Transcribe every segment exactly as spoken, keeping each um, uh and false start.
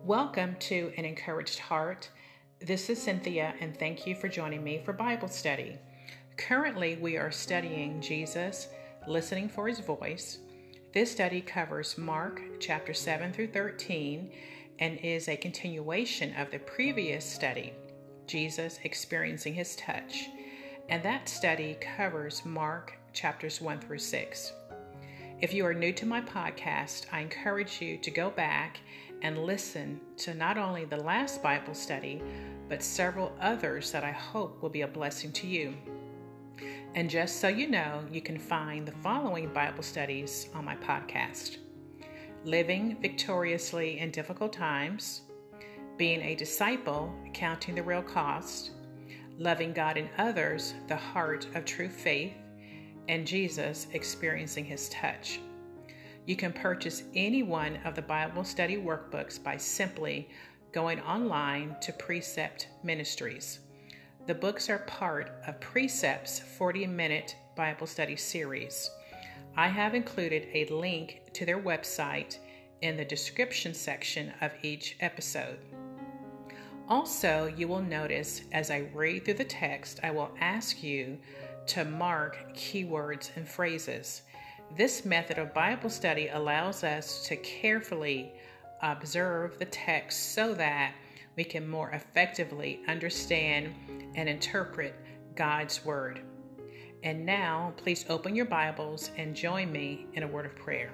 Welcome to An Encouraged Heart. This is Cynthia, and thank you for joining me for Bible study. Currently, we are studying Jesus, listening for his voice. This study covers Mark chapter seven through thirteen and is a continuation of the previous study, Jesus experiencing his touch. And that study covers Mark chapters one through six. If you are new to my podcast, I encourage you to go back and listen to not only the last Bible study, but several others that I hope will be a blessing to you. And just so you know, you can find the following Bible studies on my podcast: Living Victoriously in Difficult Times, Being a Disciple, Counting the Real Cost, Loving God and Others, The Heart of True Faith, and Jesus Experiencing His Touch. You can purchase any one of the Bible study workbooks by simply going online to Precept Ministries. The books are part of Precept's forty-minute Bible study series. I have included a link to their website in the description section of each episode. Also, you will notice as I read through the text, I will ask you to mark keywords and phrases. This method of Bible study allows us to carefully observe the text so that we can more effectively understand and interpret God's Word. And now, please open your Bibles and join me in a word of prayer.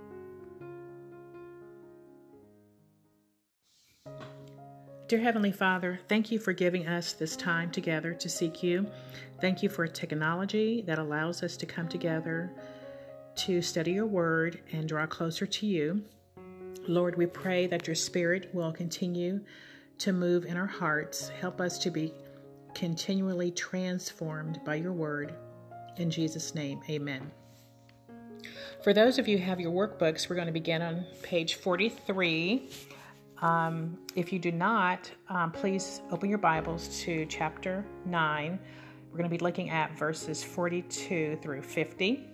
Dear Heavenly Father, thank you for giving us this time together to seek you. Thank you for technology that allows us to come together to study your word and draw closer to you. Lord, we pray that your Spirit will continue to move in our hearts. Help us to be continually transformed by your word. In Jesus' name, amen. For those of you who have your workbooks, we're going to begin on page forty-three. Um, if you do not, um, please open your Bibles to chapter nine. We're going to be looking at verses forty-two through fifty.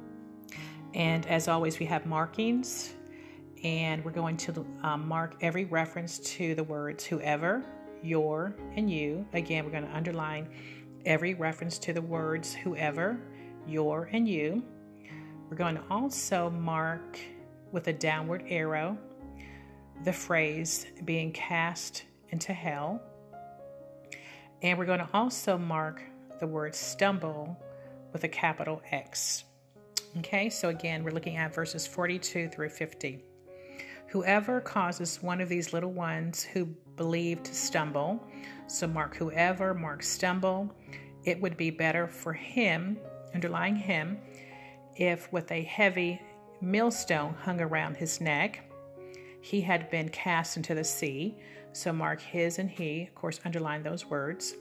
And as always, we have markings, and we're going to um, mark every reference to the words whoever, your, and you. Again, we're going to underline every reference to the words whoever, your, and you. We're going to also mark with a downward arrow the phrase being cast into hell. And we're going to also mark the word stumble with a capital X. Okay, so again, we're looking at verses forty-two through fifty. Whoever causes one of these little ones who believe to stumble, so mark whoever, mark stumble. It would be better for him, underlying him, if with a heavy millstone hung around his neck, he had been cast into the sea. So mark his and he, of course, underline those words.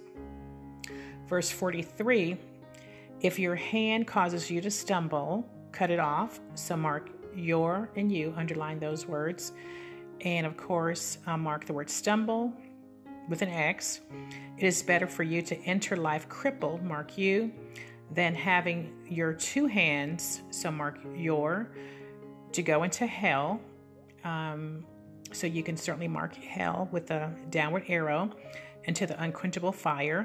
Verse forty-three, if your hand causes you to stumble, cut it off. So mark your and you, underline those words. And of course, uh, mark the word stumble with an X. It is better for you to enter life crippled, mark you, than having your two hands, so mark your, to go into hell. Um, so you can certainly mark hell with a downward arrow, into the unquenchable fire.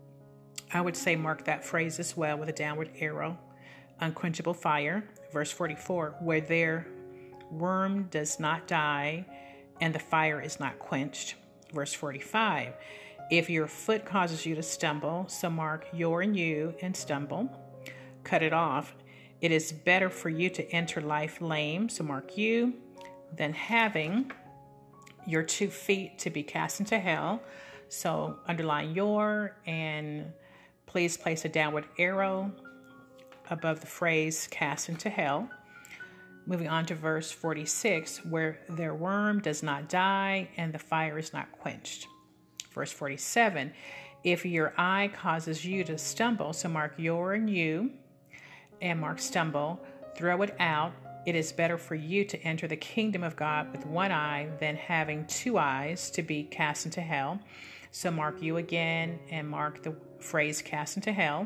I would say mark that phrase as well with a downward arrow, unquenchable fire. Verse forty-four, where their worm does not die and the fire is not quenched. Verse forty-five, if your foot causes you to stumble, so mark your and you and stumble, cut it off. It is better for you to enter life lame, so mark you, than having your two feet to be cast into hell. So underline your, and please place a downward arrow above the phrase cast into hell. Moving on to verse forty-six, where their worm does not die and the fire is not quenched. Verse forty-seven, if your eye causes you to stumble, so mark your and you, and mark stumble, throw it out. It is better for you to enter the kingdom of God with one eye than having two eyes to be cast into hell. So mark you again and mark the phrase cast into hell.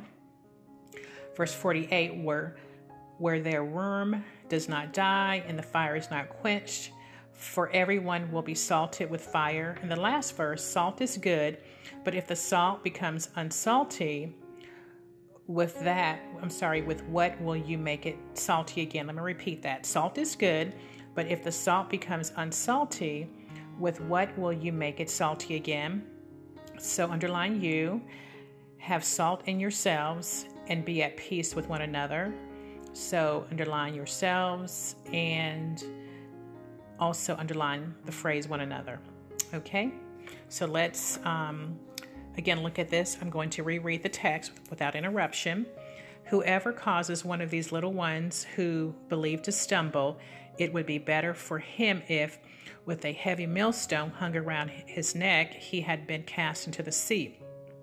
Verse forty-eight, where, where their worm does not die and the fire is not quenched. for everyone will be salted with fire. In the last verse, salt is good, but if the salt becomes unsalty, with that, I'm sorry, with what will you make it salty again? Let me repeat that. Salt is good, but if the salt becomes unsalty, with what will you make it salty again? So underline you, have salt in yourselves, and be at peace with one another. So underline yourselves and also underline the phrase one another. Okay, so let's um, again look at this. I'm going to reread the text without interruption. Whoever causes one of these little ones who believe to stumble, it would be better for him if, with a heavy millstone hung around his neck, he had been cast into the sea.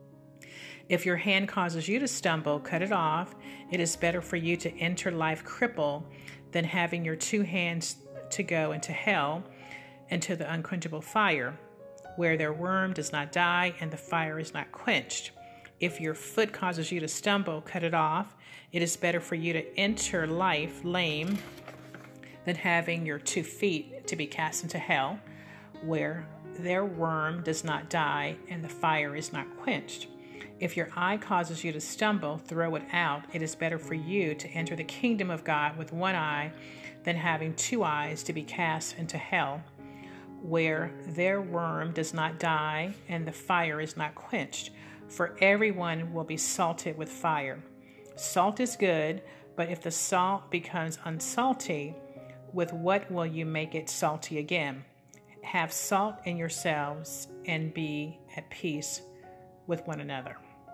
If your hand causes you to stumble, cut it off. It is better for you to enter life crippled than having your two hands to go into hell, into the unquenchable fire, where their worm does not die and the fire is not quenched. If your foot causes you to stumble, cut it off. It is better for you to enter life lame than having your two feet to be cast into hell, where their worm does not die and the fire is not quenched. If your eye causes you to stumble, throw it out. It is better for you to enter the kingdom of God with one eye than having two eyes to be cast into hell, where their worm does not die and the fire is not quenched. For everyone will be salted with fire. Salt is good, but if the salt becomes unsalty, with what will you make it salty again? Have salt in yourselves and be at peace with one another.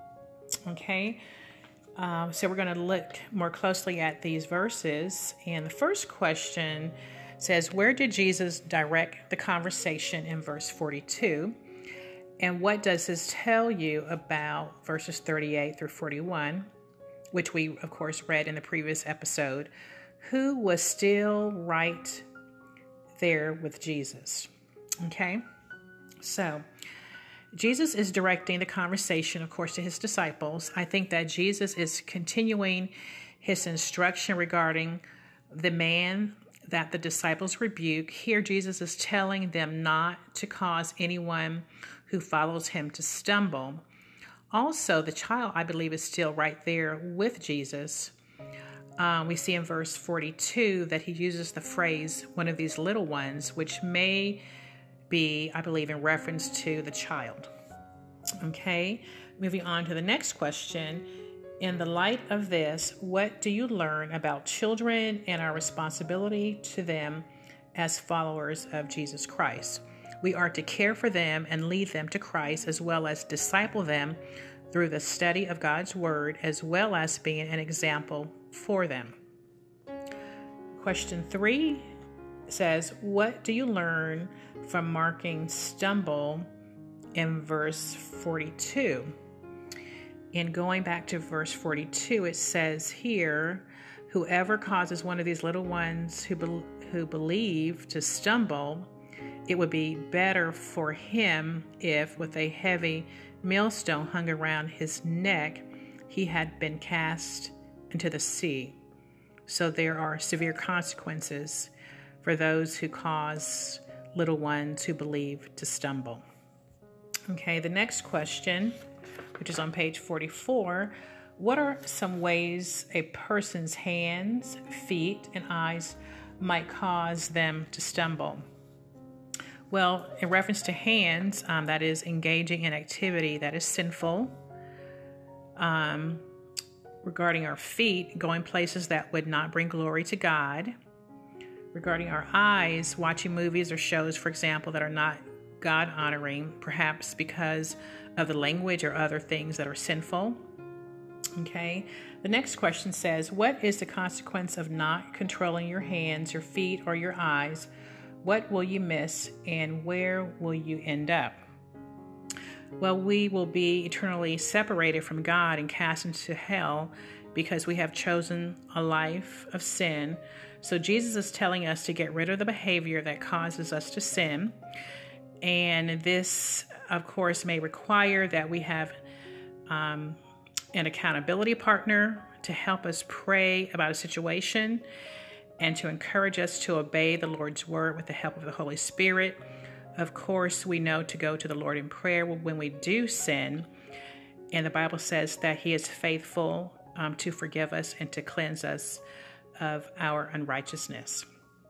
Okay, um, so we're going to look more closely at these verses. And the first question says, where did Jesus direct the conversation in verse forty-two? And what does this tell you about verses thirty-eight through forty-one, which we, of course, read in the previous episode? Who was still right there with Jesus? Okay, so Jesus is directing the conversation, of course, to his disciples. I think that Jesus is continuing his instruction regarding the man that the disciples rebuke. Here, Jesus is telling them not to cause anyone who follows him to stumble. Also, the child, I believe, is still right there with Jesus. Um, we see in verse forty-two that he uses the phrase, one of these little ones, which may be, I believe, in reference to the child. Okay, moving on to the next question. In the light of this, what do you learn about children and our responsibility to them as followers of Jesus Christ? We are to care for them and lead them to Christ, as well as disciple them through the study of God's word, as well as being an example for them. Question three says, what do you learn from marking stumble in verse forty-two? And going back to verse forty-two, it says here, whoever causes one of these little ones who be- who believe to stumble, it would be better for him if, with a heavy millstone hung around his neck, he had been cast into the sea. So there are severe consequences for those who cause little ones who believe to stumble. Okay, the next question, which is on page forty-four, what are some ways a person's hands, feet, and eyes might cause them to stumble? Well, in reference to hands, um, that is engaging in activity that is sinful. Um, regarding our feet, going places that would not bring glory to God. Regarding our eyes, watching movies or shows, for example, that are not God-honoring, perhaps because of the language or other things that are sinful. Okay. The next question says, what is the consequence of not controlling your hands, your feet, or your eyes? What will you miss, and where will you end up? Well, we will be eternally separated from God and cast into hell because we have chosen a life of sin. So Jesus is telling us to get rid of the behavior that causes us to sin. And this, of course, may require that we have um, an accountability partner to help us pray about a situation. and to encourage us to obey the Lord's word with the help of the Holy Spirit. Of course, we know to go to the Lord in prayer when we do sin, and the Bible says that He is faithful um, to forgive us and to cleanse us of our unrighteousness.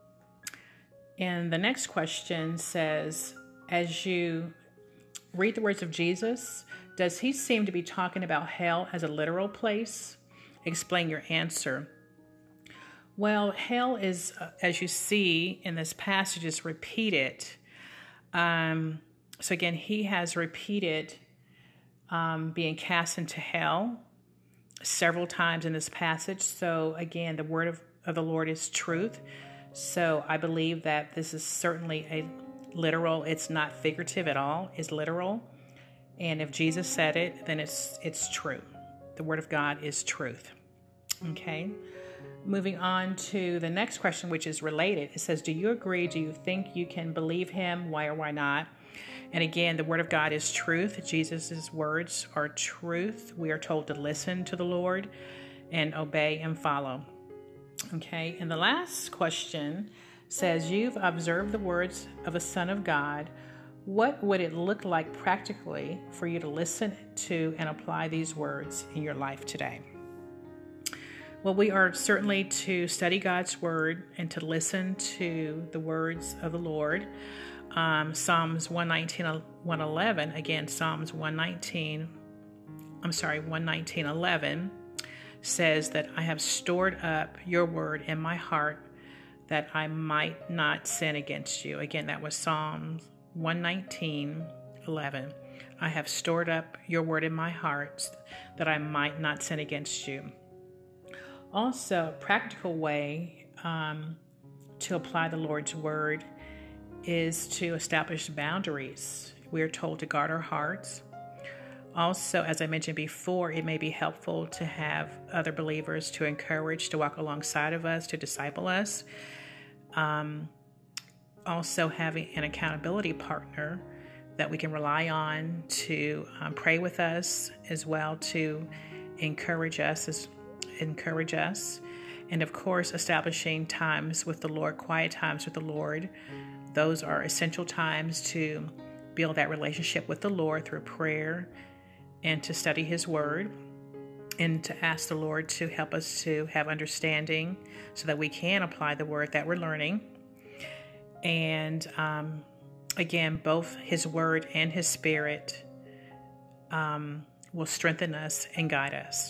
And the next question says, as you read the words of Jesus, does He seem to be talking about hell as a literal place? Explain your answer. Well, hell is, uh, as you see in this passage, is repeated. Um, so again, He has repeated um, being cast into hell several times in this passage. So again, the word of, of the Lord is truth. So I believe that this is certainly a literal, it's not figurative at all, it's literal. And if Jesus said it, then it's it's true. The word of God is truth. Okay. Moving on to the next question, which is related. It says, do you agree? Do you think you can believe Him? Why or why not? And again, the word of God is truth. Jesus' words are truth. We are told to listen to the Lord and obey and follow. Okay. And the last question says, you've observed the words of a Son of God. What would it look like practically for you to listen to and apply these words in your life today? Well, we are certainly to study God's word and to listen to the words of the Lord. Um, Psalms one nineteen, one eleven, again, Psalms one nineteen, I'm sorry, one nineteen, eleven says that I have stored up your word in my heart that I might not sin against you. Again, that was Psalms one nineteen, eleven. I have stored up your word in my heart that I might not sin against you. Also, a practical way um, to apply the Lord's word is to establish boundaries. We are told to guard our hearts. Also, as I mentioned before, it may be helpful to have other believers to encourage, to walk alongside of us, to disciple us. Um, also, having an accountability partner that we can rely on to um, pray with us, as well to encourage us, as, encourage us, and of course, establishing times with the Lord, quiet times with the Lord. Those are essential times to build that relationship with the Lord through prayer and to study His word and to ask the Lord to help us to have understanding so that we can apply the word that we're learning. And um, again, both His word and His Spirit um, will strengthen us and guide us.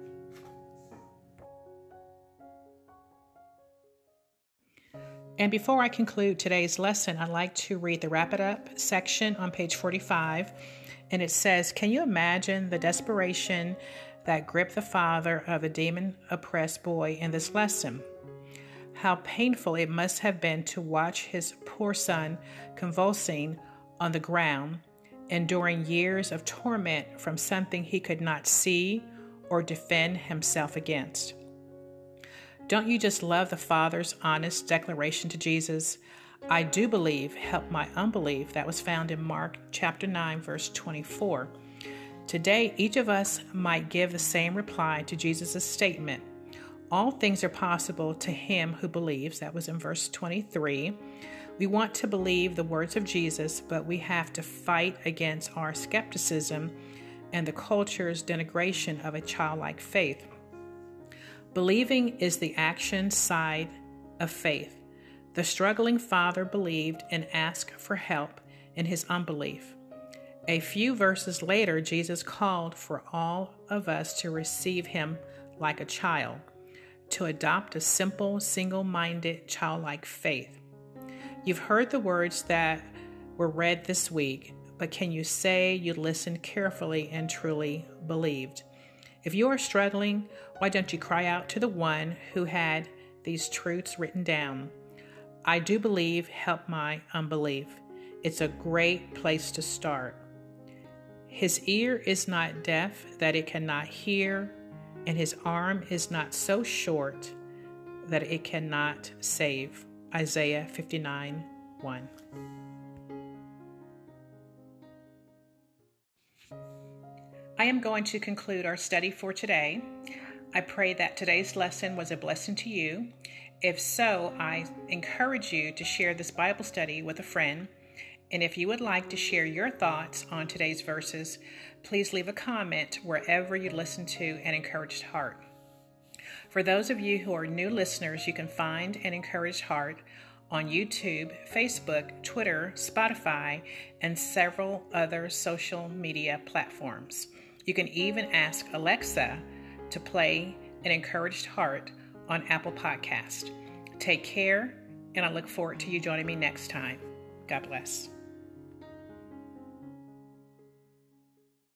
And before I conclude today's lesson, I'd like to read the Wrap It Up section on page forty-five. And it says, can you imagine the desperation that gripped the father of the demon-oppressed boy in this lesson? How painful it must have been to watch his poor son convulsing on the ground, enduring years of torment from something he could not see or defend himself against. Don't you just love the Father's honest declaration to Jesus, I do believe, help my unbelief, that was found in Mark chapter nine, verse twenty-four. Today, each of us might give the same reply to Jesus' statement. All things are possible to him who believes. That was in verse twenty-three. We want to believe the words of Jesus, but we have to fight against our skepticism and the culture's denigration of a childlike faith. Believing is the action side of faith. The struggling father believed and asked for help in his unbelief. A few verses later, Jesus called for all of us to receive him like a child, to adopt a simple, single-minded, childlike faith. You've heard the words that were read this week, but can you say you listened carefully and truly believed? If you are struggling, why don't you cry out to the one who had these truths written down? I do believe, help my unbelief. It's a great place to start. His ear is not deaf that it cannot hear, and his arm is not so short that it cannot save. Isaiah fifty-nine, one. I am going to conclude our study for today. I pray that today's lesson was a blessing to you If so, I encourage you to share this Bible study with a friend. And if you would like to share your thoughts on today's verses, please leave a comment wherever you listen to An Encouraged Heart. For those of you who are new listeners, you can find An Encouraged Heart on YouTube, Facebook, Twitter, Spotify, and several other social media platforms. You can even ask Alexa to play An Encouraged Heart on Apple Podcast. Take care, and I look forward to you joining me next time. God bless.